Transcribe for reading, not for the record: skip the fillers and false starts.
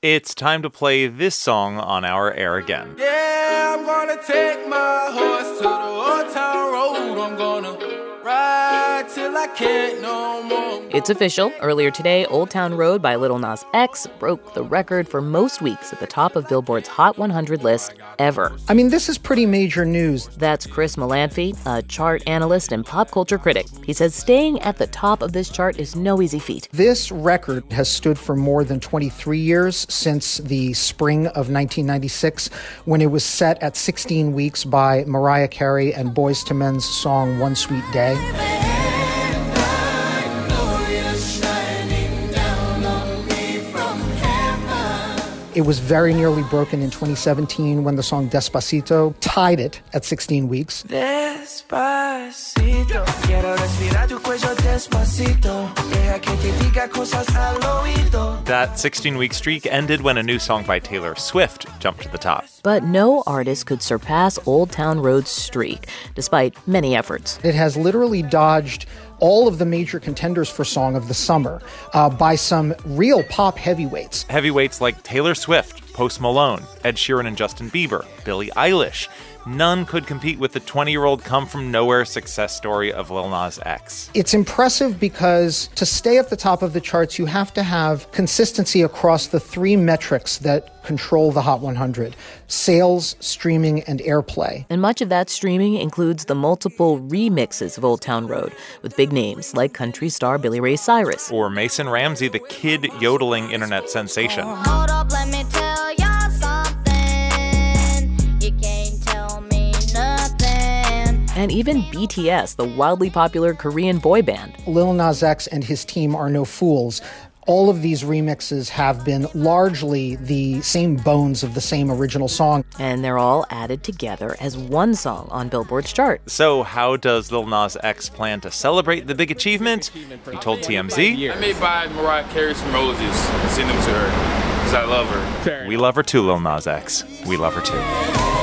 it's time to play this song on our air again. Yeah, I'm gonna take my horse to the old town road. I'm gonna ride till I can't no more. It's official. Earlier today, Old Town Road by Lil Nas X broke the record for most weeks at the top of Billboard's Hot 100 list ever. I mean, this is pretty major news. That's Chris Melanphy, a chart analyst and pop culture critic. He says staying at the top of this chart is no easy feat. This record has stood for more than 23 years, since the spring of 1996, when it was set at 16 weeks by Mariah Carey and Boyz II Men's song One Sweet Day. It was very nearly broken in 2017 when the song Despacito tied it at 16 weeks. Despacito, quiero respirar tu cuello despacito, deja que te diga cosas al oído. That 16-week streak ended when a new song by Taylor Swift jumped to the top. But no artist could surpass Old Town Road's streak, despite many efforts. It has literally dodged all of the major contenders for Song of the Summer by some real pop heavyweights. Heavyweights like Taylor Swift, Post Malone, Ed Sheeran and Justin Bieber, Billie Eilish. None could compete with the 20-year-old come-from-nowhere success story of Lil Nas X. It's impressive because to stay at the top of the charts, you have to have consistency across the three metrics that control the Hot 100: sales, streaming, and airplay. And much of that streaming includes the multiple remixes of Old Town Road, with big names like country star Billy Ray Cyrus. Or Mason Ramsey, the kid yodeling internet sensation. Hold up, let me tell y'all something. You can't tell me nothing. And even BTS, the wildly popular Korean boy band. Lil Nas X and his team are no fools. All of these remixes have been largely the same bones of the same original song. And they're all added together as one song on Billboard's chart. So how does Lil Nas X plan to celebrate the big achievement? He told TMZ, I may buy Mariah Carey some roses and send them to her because I love her. "We love her too, Lil Nas X. We love her too."